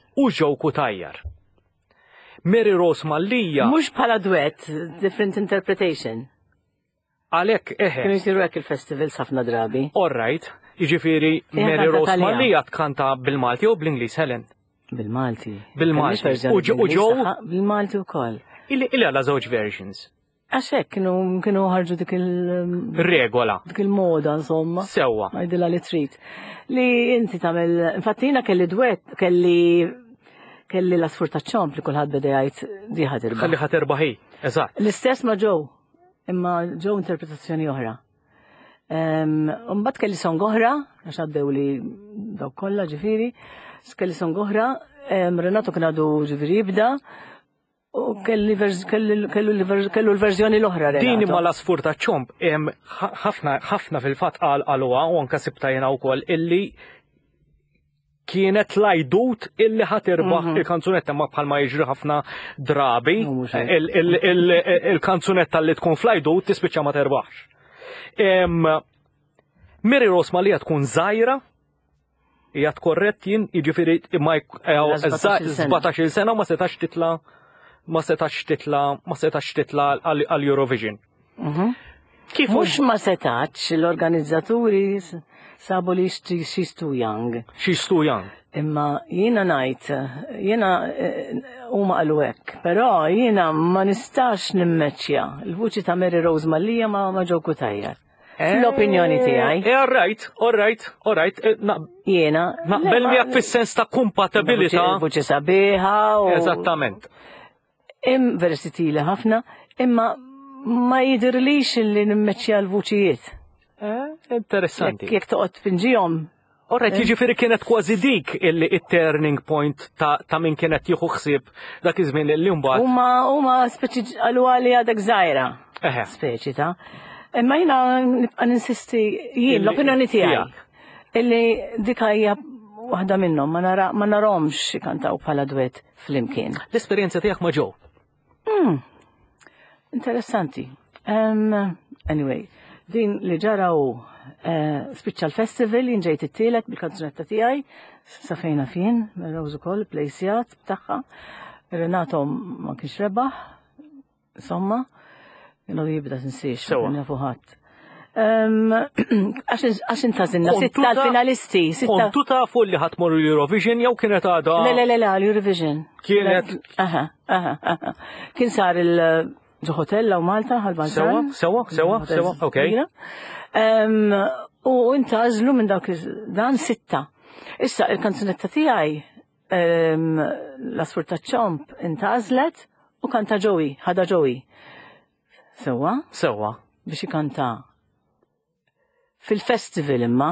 Mary Rose Mallija. Mhux bħala duett, different interpretation. Għalhekk Kienu jsiru hekk il-festivals ħafna drabi. All right, jiġifieri Mary Rose Mallija tkanta bil-Malti u bl-Ingliż Helen. Bil-Malti. Bil-Malti. U Joe bil-Malti wkoll. Illi għandha żewġ versions. Għaxek kienu ħarġu dik il-regola. Dik il-moda, insomma. Sewa. Għajdila li trid. Li inti tagħmel, infatti jiena kelli duett, kelli l-asfur ta' ċomp li kulħadd beda jgħid di ħatirbaħ. Ħalli ħatirbaħ hi, eżatt. L-istess ma' Joe, imma Joe interpretazzjoni oħra. Mbagħad kelli song oħra, għax għaddew li daw kollha ġifieri, kelli song oħra, Renato kien għadu ġifieri jibda. U kellu l-verżjoni l-oħra. Dini ma l-asfur ta' ċomp, ħafna fil-fat għal-għalwa, u anka sibtajna u koll, illi kienet lajdut illi ħatirbaħ il-kanzunetta ma bħalma jiġri ħafna drabi, il-kanzunetta li tkun flajdut tispiċċa ma terbaħx. Mary Rose Mallija tkun zaħira, jgħat korrettin, jiġifieri ma 17 sena ma setax titla għal-Eurovision. Kif mux ma setax l-organizzaturi sabu li she's too young. She's too young. Imma jiena ngħid, jiena huma qalu hekk, però jiena ma nistax nimmeċċja l-vuċi ta' Mary Rose Mallija ma Joe Kutajer. L-opinjoni tiegħi. All right. Jiena naqbel miegħek fis-sens ta' kompatibilità. Vuċi sabiħa u eżattament. Versatili ħafna, imma ma jidirlix li nimmeċċja l-vuċijiet. Interessanti. Jekk toqgħod finġihom. Orret, jiġifieri kienet kważi dik il-turning point ta' min kienet jieħu ħsieb dak iż-żmien li mbagħad. Huma speċi qalu għali għadek żgħira. Speċi ta'. Imma jiena nibqa' ninsisti jien l-opinjoni tiegħi illi dik hija waħda minnhom ma narahomx ikantaw bħala duett flimkien. L-esperjenza tiegħek ma' ġew. Interessanti. Anyway, din li ġaraw spiċċa l-festival jinġejt it-tielet bil-kanzunetta tiegħi sa fejna fien, Rose ukoll plejsjat b'tagħha. Renato ma kienx rebaħ, insomma, jienu jibda tinsiex nafu ħadd. Għax intażilna sitta l-finalisti. Kontu tafu li ħatmur l-Eurovision jew kienet għadha? Le, l-Eurovision. Kienet. Kien sar il-ġoħotella u Malta ħal-Balkan. Sewa, okej. U intażlu minn dawk dan sitta. Issa il-kanzunetta tiegħi l-Asfur taċ-ċomp intażlet u kanta Joey, ħada Joey. Sewa. Biex ikanta fil-festival imma.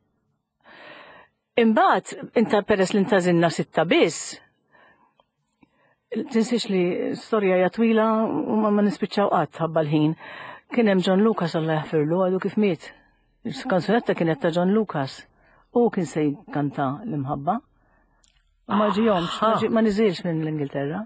Imbagħad inta peress li intażilna sitta biss. Tinsiex li storja hija twila u ma nispiċċaw qatt ħabba l-ħin. Kien hemm John Lucas Alla jaħfirlu għadu kif miet. Il-kanzunetta kienet ta' John Lucas u kien se jkanta l-imħabba. Ma ġihomx, ma niżilx minn l-Ingilterra.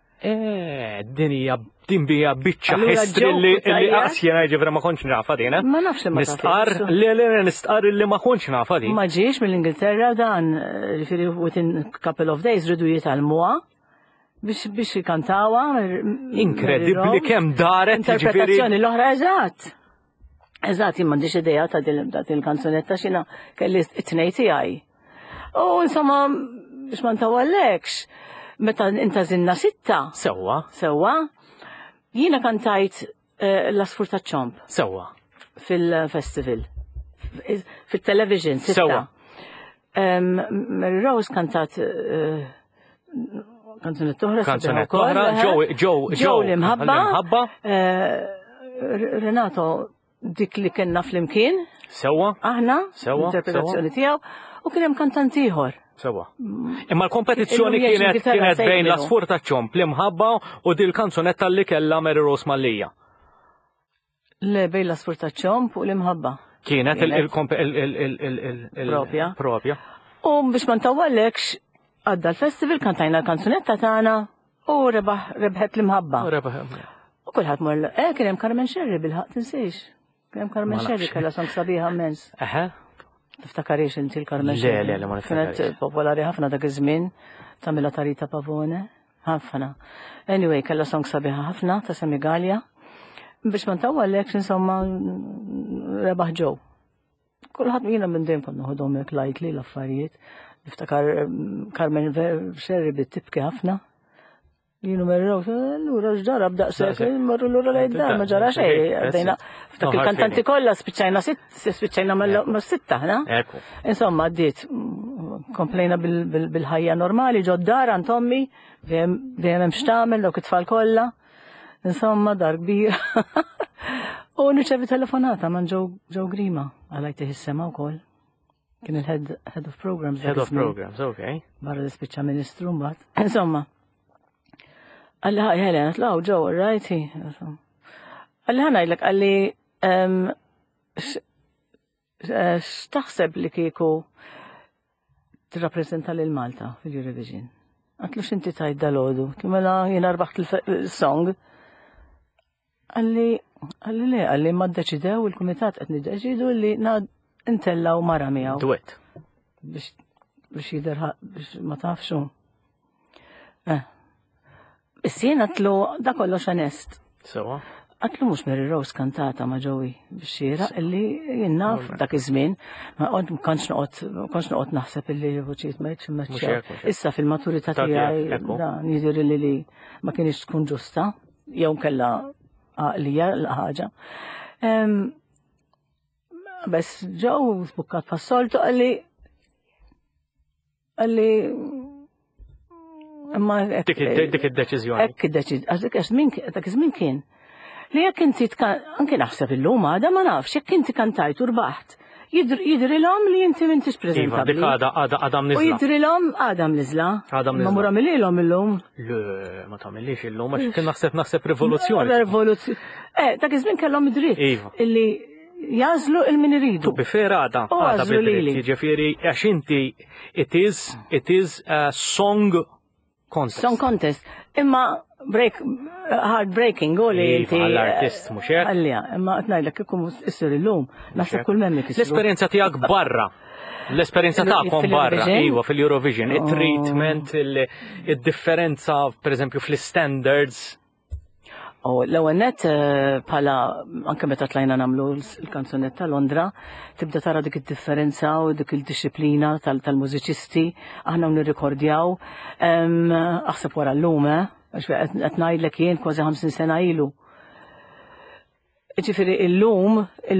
Din bija biċċa ħistri li qasjena ġifra ma kontx nafa dina. Ma nafx li ma nistqar li ma kontx nafa din. Ma ġiex mill-Ingilterra dan, ġifieri within couple of days ridu jitalmuha biex jikantawa. Inkredibbli kemm daret interpretazzjoni l-oħra eżatt. Eżatt, jien m'għandix idea ta' il-kanzunetta x'ina kelli t-tnejn tiegħi. U insomma biex ma ntawallekx. Meta intażilna sitta. Sewwa. Jiena kantajt l-Asfur taċ-ċomp. Sewwa. Fil-festival. Fil-television, sitta. Mary Rose kantat kanzunet oħra. Joe l-imħabba. Renato dik li kellna flimkien. Sewwa. Aħna. Interpretazzjoni tiegħu. U kien hemm kantant ieħor. Sewa. Imma l-kompetizzjoni kienet bejn l-Asfur taċ-ċomp l-imħabba u dil kanzunetta li kellha Mary Rose Mallija. Le bejn l-Asfur taċ-ċomp u l-imħabba. Kienet propja. U biex ma ntawwallekx għadda l-festival kantajna l-kanzunetta tagħna u rebħet l-imħabba. U kulħadd mor kien hemm Carmen Sherry bil-ħaq tinsiex. Kien hemm Carmen Sherry kellha song sabiħa immens. Tiftakariex inti l-Carmen Sherry. Le, ma niftakariex. Kienet popolari ħafna dak iż-żmien tagħmilha Tarita Pavone. Ħafna. Anyway, kellha song sabiħa ħafna ta' Semigalja. Biex ma ntawwallekx insomma rebaħ ġew. Kulħadd jiena minn dejjem kont noħodhom hekk lightly l-affarijiet. Niftakar Carmen Sherry bit-tibki ħafna. Jienu Mary Rose, allura x'ġara b'daqshekk, marru lura lejn dar ma ġara xejn. Bdejna f'dak il-kantanti kollha spiċċajna mas-sitta ħna. Insomma għaddiet komplejna bil-ħajja normali ġo d-dar għand ommi, dejjem hemm x'tagħmel dawk it-tfal kollha. Insomma dar kbira. U nirċevi telefonata man Joe Grima għalajtih is-sema wkoll. Kien il-head of programs. Head of programs, okay. Barra l-ispiċċa ministru mbagħad. Insomma. Għalli ħaj Helen, għatlaw ġo, rajti. Għalli ħanajlek, għalli x'taħseb li kieku t-rappresenta l-Malta fil-Eurovision. Għatlu xinti tajt dal-ħodu, kimela jena rbaħt il-song. Għalli ma d-deċidew, il-komitat għet nid-deċidu li intellaw mara miegħu. Duet. Biex jiderħa, biex ma tafxu. Is-sien għatlu da kollox onest. Sewa. Għatlu mhux Mary Rose kantata ma' Joey biex jira illi jinnaf dak iż-żmien ma konx noqgħod naħseb illi voċijiet ma jitx immeċċew. Issa fil-maturità tiegħi dan jidher li ma kienx tkun ġusta jew kellha għaqlija l-ħaġa. Bess ġew sbukkat pas-soltu għalli dik id-deċiżjoni. Dak iż-żmien kien. li jekk inti anke naħseb illum għada ma nafx jekk inti kantajt u rbaħt. Jidrilhom li inti m'intix preżentabbli. Dik għada mniżla. U jidrilhom għada mniżla. Ma mura millilhom illum. Le, ma tagħmilix illum għax kien naħseb rivoluzzjoni. Rivoluzzjoni. Dak iż-żmien kellhom id-dritt illi jażlu il-min iridu. Bi fera għada bidritt. Jiġifieri għax inti it is a song contest. Song contest. Imma heartbreaking u li inti. Għall-artist mhux hekk. Għallja, imma qed ngħidlek kieku issir illum. Naħseb kull memmi kisru. L-esperjenza tiegħek barra. L-esperjenza tagħkom barra, iva fil-Eurovision, it-treatment, id-differenza pereżempju fl-standards. L-ewwel nett bħala anke meta tlajna nagħmlu l-kanzunetta Londra, tibda tara dik id-differenza u dik il-disciplina tal-mużiċisti, aħna nirrikordjaw aħseb wara llum għax qed ngħidlek jien kważi 50 sena ilu. Ġifieri illum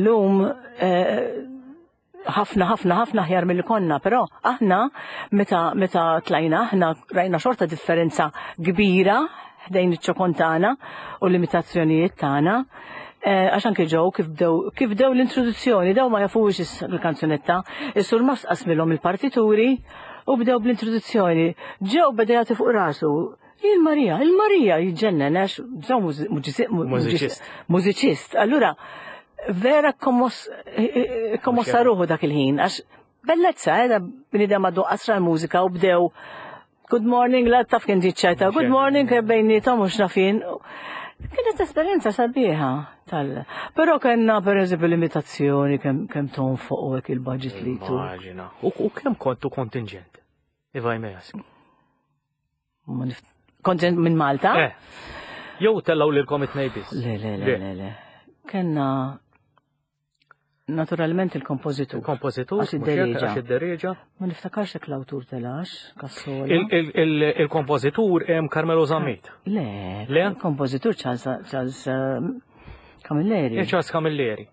ħafna aħjar milli konna, però aħna meta tlajna aħna rajna xorta differenza kbira ħdejn iċ-ċokontana u l-limitazzjonijiet tagħna. Għax anke ġew kif bdew l-introduzzjoni, daw ma jafux il-kanzunetta, is-sur ma sqasmilhom il-partituri u bdew bl-introduzzjoni. Ġew beda jagħti fuq rasu. Il-Marija jiġġennen għax ġew mużiċist. Allura vera kommossa ruħu dak il-ħin għax bellezza bnidem għaddu qasra l-mużika u bdew good morning, la taf kien ġiċċajta, good morning, bejnietom mux nafin. Kienet esperienza sabiħa Però kellna pereżempju limitazzjoni kemm tonfoq u hekk il-budget li tu. Immaġina. U kemm kontu kontingent? Ivaj mejas. Kontingent minn Malta? Jew tellaw lilkom it-nejbis. Le. Kenna naturalment il-kompożitur. Għax id-dereġa. Ma niftakarx hekk l-awtur telax, Kassola. Il-kompożitur hemm Carmelo Zammit. Le, il-kompożitur Charles Camilleri. Charles Camilleri.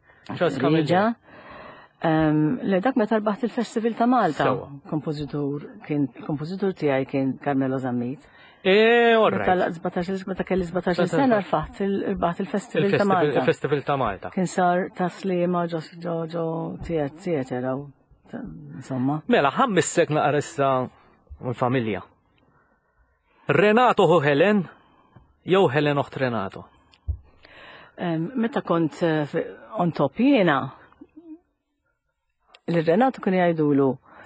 Le dak meta rbaħt il-Festival ta' Malta. Il-kompożitur tiegħi kien Carmelo Zammit. Meta kelli 17 sena rbaħt il-Festival ta' Malta. Il-Festival ta' Malta. Kien sar taslima ġo tiet eraw. Insomma. Mela, ħammissek naqrissa l-familja. Renato hu Helen, jew Helen oħt Renato. Meta kont on top jiena, il-Renato kien jgħidulu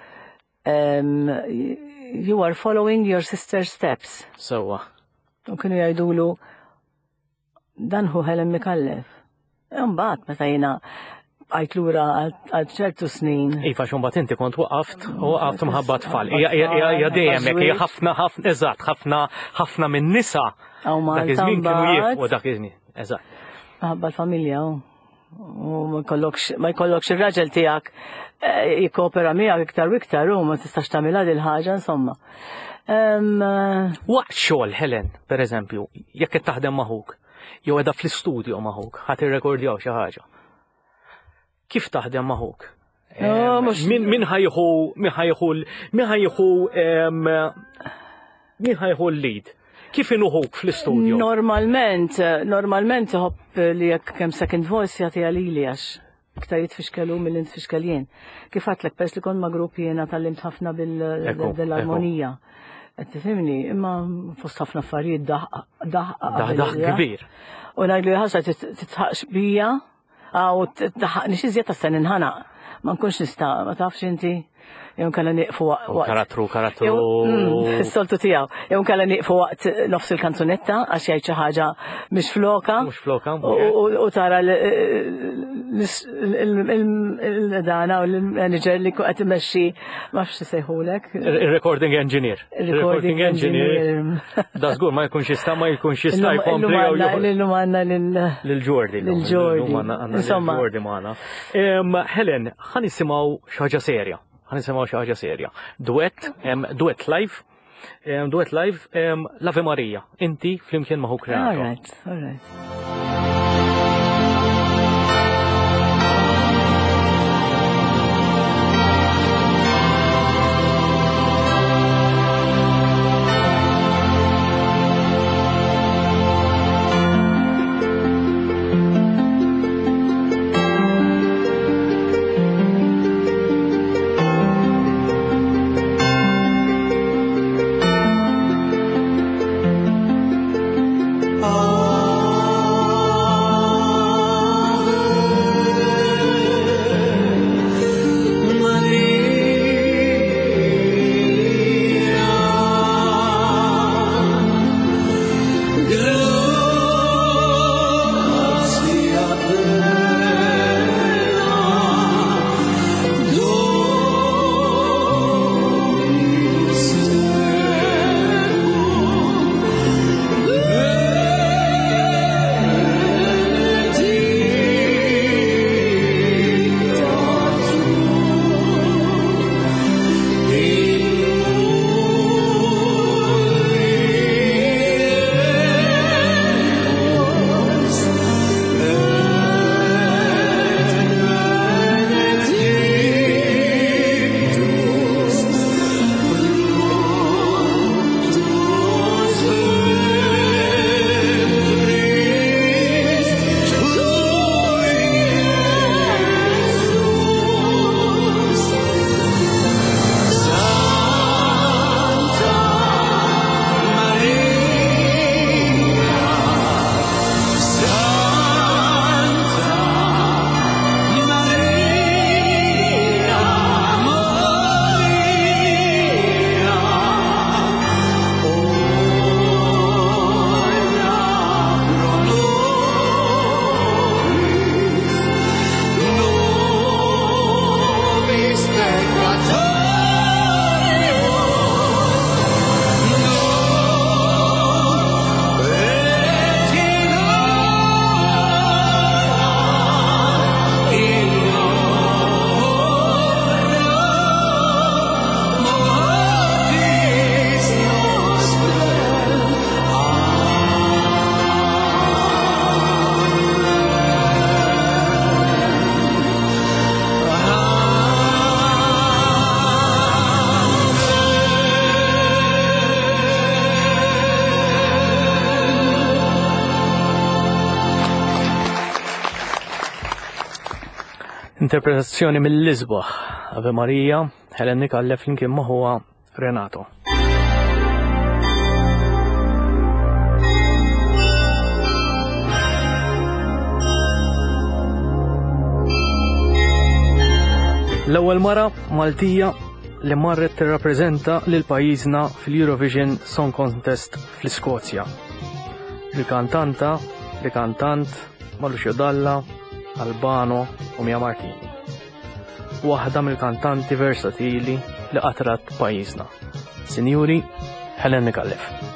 you are following your sister's steps. Sewa. U kienu jgħidulu dan hu Helen Mikallef. Mbagħad meta jiena għajt lura għal ċertu snin. Iva xumbat inti kont waqaft mħabba tfal. Hija dejjem hekk, hija ħafna minn nisa. Dak iż-żmien kienu jifqu dak iż-żmien. Eżatt. Ħabba l-familja u ma jkollokx ir-raġel tiegħek jikkopera miegħek iktar u iktar u ma tistax tagħmilha din ħaġa insomma. Waqt xogħol Helen, pereżempju, jekk qed taħdem magħhuk, jew qiegħda fl-istudju magħhuk, ħadd irrekordjaw xi ħaġa. Kif taħdem magħhuk? Min ħajħu l-lead? Kif inuħuk fl-istudju? Normalment hopp li jekk kemm second voice jagħti għalili għax iktar jitfixkelu mill-intfixkel jien. Kif għatlek pers li kont ma' gruppi jiena tallimt ħafna bil-armonija. Qed tifhimni, imma fost ħafna affarijiet daħq kbir. U ngħidlu ħaġa titħaqx bija u titħaqni xi żjed ta' ninħanaq. Ma nkunx nista' ma tafx inti. Jew kalla nieqfu waqt. Karatru. Is-soltu tiegħu. Jew kalla nieqfu waqt nofs il-kanzunetta għax jgħid xi ħaġa mhix floka. Mhux floka. U tara il-dana u l-manager li qed imexxi ma nafx isejħulek. Recording engineer. Recording engineer. Da żgur ma jkunx jista' jkompli Illum għandna lil-Jordi. Insomma. Helen, ħanisimgħu xi ħaġa serja. Ħanisimgħu xi ħaġa serja. Duett live, l'Ave Maria. Inti flimkien ma' Huk Renato. All right. Interpretazzjoni mill-Lisbaħ, Ave Marija, Helen Mikallef flimkien magħha Renato. L-ewwel mara Maltija li marret tirrappreżenta lil pajjiżna fil-Eurovision Song Contest fl-Iskozja. Kantant Maluxio Dalla, Albano u Mia Martini. Waħda mill-kantanti versatili li qatrat pajjiżna. Sinjuri Helen Mikallef.